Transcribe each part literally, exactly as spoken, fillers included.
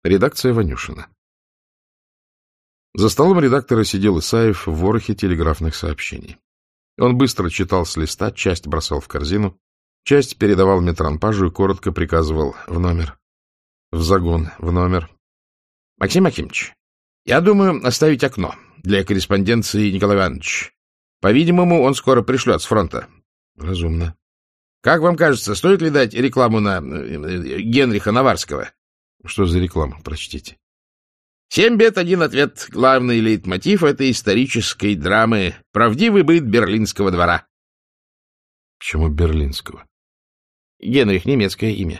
Редакция Ванюшина. За столом редактора сидел Исаев в ворохе телеграфных сообщений. Он быстро читал с листа, часть бросал в корзину, часть передавал метранпажу и коротко приказывал в номер. В загон, в номер. — Максим Максимович, я думаю оставить окно для корреспонденции Николая Ивановича. По-видимому, он скоро пришлет с фронта. — Разумно. — Как вам кажется, стоит ли дать рекламу на Генриха Наварского? — Что за реклама? Прочтите. Семь бед, один ответ. Главный лейтмотив этой исторической драмы. Правдивый быт берлинского двора. Почему берлинского? Генрих — немецкое имя.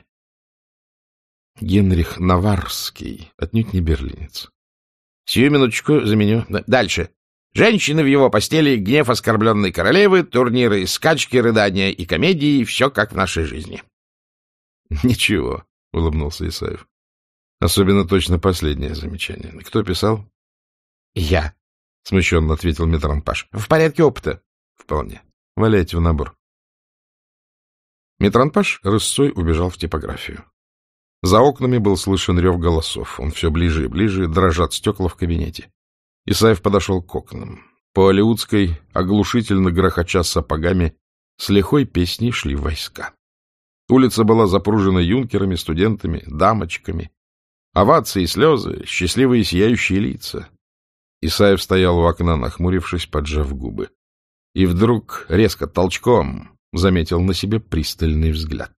Генрих Наварский, отнюдь не берлинец. Сию минуточку заменю. Дальше. Женщины в его постели, гнев оскорбленной королевы, турниры, скачки, рыдания и комедии — все как в нашей жизни. Ничего, — улыбнулся Исаев. Особенно точно последнее замечание. Кто писал? — Я, — смущенно ответил метранпаж. — В порядке опыта. — Вполне. Валяйте в набор. Метранпаж рысцой убежал в типографию. За окнами был слышен рев голосов. Он все ближе и ближе, дрожат стекла в кабинете. Исаев подошел к окнам. По Алеутской, оглушительно грохоча сапогами, с лихой песней шли войска. Улица была запружена юнкерами, студентами, дамочками. Овации, слезы, счастливые сияющие лица. Исаев стоял у окна, нахмурившись, поджав губы. И вдруг, резко толчком, заметил на себе пристальный взгляд.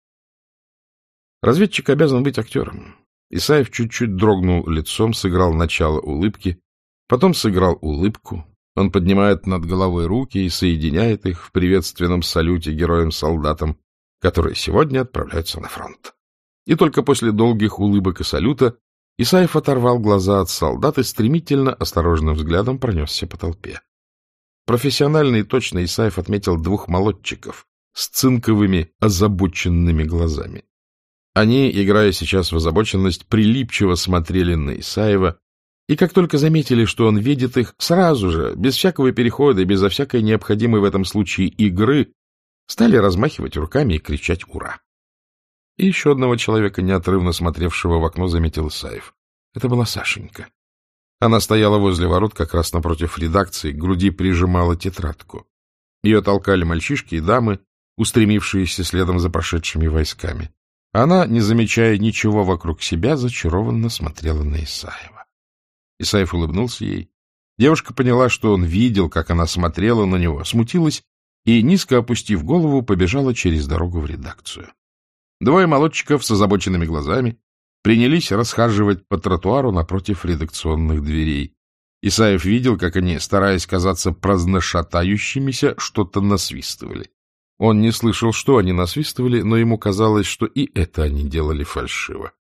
Разведчик обязан быть актером. Исаев чуть-чуть дрогнул лицом, сыграл начало улыбки, потом сыграл улыбку. Он поднимает над головой руки и соединяет их в приветственном салюте героям-солдатам, которые сегодня отправляются на фронт. И только после долгих улыбок и салюта Исаев оторвал глаза от солдат и стремительно, осторожным взглядом пронесся по толпе. Профессионально и точно Исаев отметил двух молодчиков с цинковыми, озабоченными глазами. Они, играя сейчас в озабоченность, прилипчиво смотрели на Исаева, и как только заметили, что он видит их, сразу же, без всякого перехода и безо всякой необходимой в этом случае игры, стали размахивать руками и кричать «Ура!». И еще одного человека, неотрывно смотревшего в окно, заметил Исаев. Это была Сашенька. Она стояла возле ворот, как раз напротив редакции, к груди прижимала тетрадку. Ее толкали мальчишки и дамы, устремившиеся следом за прошедшими войсками. Она, не замечая ничего вокруг себя, зачарованно смотрела на Исаева. Исаев улыбнулся ей. Девушка поняла, что он видел, как она смотрела на него, смутилась и, низко опустив голову, побежала через дорогу в редакцию. Двое молодчиков с озабоченными глазами принялись расхаживать по тротуару напротив редакционных дверей. Исаев видел, как они, стараясь казаться праздношатающимися, что-то насвистывали. Он не слышал, что они насвистывали, но ему казалось, что и это они делали фальшиво.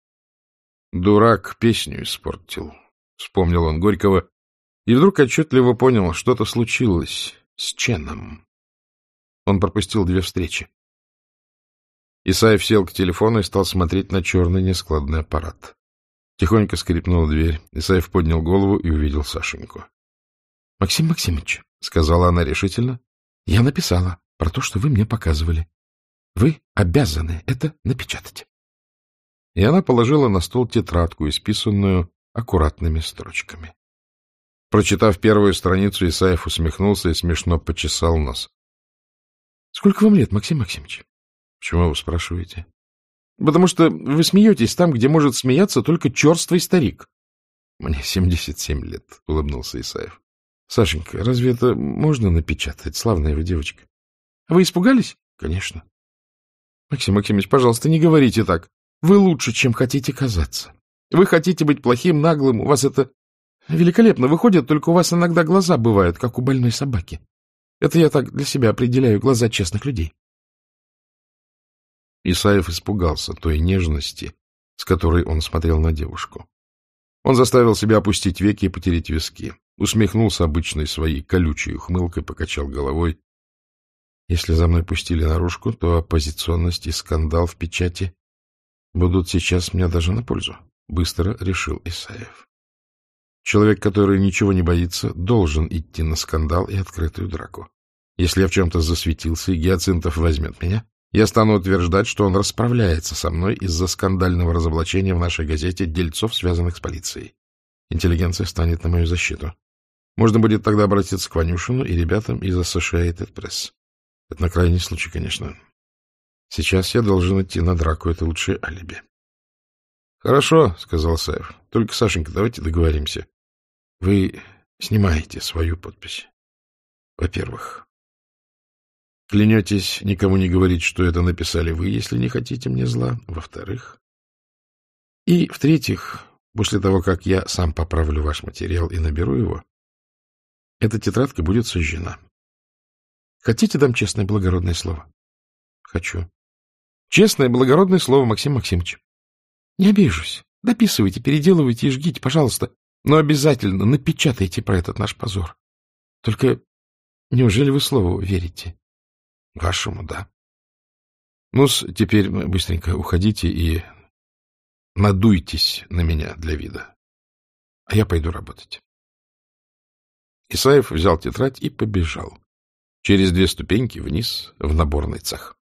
«Дурак песню испортил», — вспомнил он Горького, и вдруг отчетливо понял, что-то случилось с Ченом. Он пропустил две встречи. Исаев сел к телефону и стал смотреть на черный нескладный аппарат. Тихонько скрипнула дверь. Исаев поднял голову и увидел Сашеньку. — Максим Максимович, — сказала она решительно, — я написала про то, что вы мне показывали. Вы обязаны это напечатать. И она положила на стол тетрадку, исписанную аккуратными строчками. Прочитав первую страницу, Исаев усмехнулся и смешно почесал нос. — Сколько вам лет, Максим Максимович? — Почему вы спрашиваете? — Потому что вы смеетесь там, где может смеяться только черствый старик. — Мне семьдесят семь лет, — улыбнулся Исаев. — Сашенька, разве это можно напечатать? Славная вы девочка. — Вы испугались? — Конечно. — Максим Максимович, пожалуйста, не говорите так. Вы лучше, чем хотите казаться. Вы хотите быть плохим, наглым, у вас это великолепно выходит, только у вас иногда глаза бывают, как у больной собаки. Это я так для себя определяю глаза честных людей. Исаев испугался той нежности, с которой он смотрел на девушку. Он заставил себя опустить веки и потереть виски, усмехнулся обычной своей колючей ухмылкой, покачал головой. Если за мной пустили наружку, то оппозиционность и скандал в печати будут сейчас мне даже на пользу, — быстро решил Исаев. Человек, который ничего не боится, должен идти на скандал и открытую драку. Если я в чем-то засветился, и Гиацинтов возьмет меня, Я стану утверждать, что он расправляется со мной из-за скандального разоблачения в нашей газете дельцов, связанных с полицией. Интеллигенция станет на мою защиту. Можно будет тогда обратиться к Ванюшину и ребятам из Associated Press. Это на крайний случай, конечно. Сейчас я должен идти на драку, это лучшее алиби. — Хорошо, — сказал Исаев. — Только, Сашенька, давайте договоримся. Вы снимаете свою подпись. Во-первых, клянетесь никому не говорить, что это написали вы, если не хотите мне зла. Во-вторых, и в-третьих, после того, как я сам поправлю ваш материал и наберу его, эта тетрадка будет сожжена. Хотите, дам честное благородное слово? Хочу. Честное благородное слово, Максим Максимович. Не обижусь. Дописывайте, переделывайте и жгите, пожалуйста. Но обязательно напечатайте про этот наш позор. Только неужели вы слову верите? Вашему, да. Ну-с, теперь быстренько уходите и надуйтесь на меня для вида. А я пойду работать. Исаев взял тетрадь и побежал через две ступеньки вниз в наборный цех.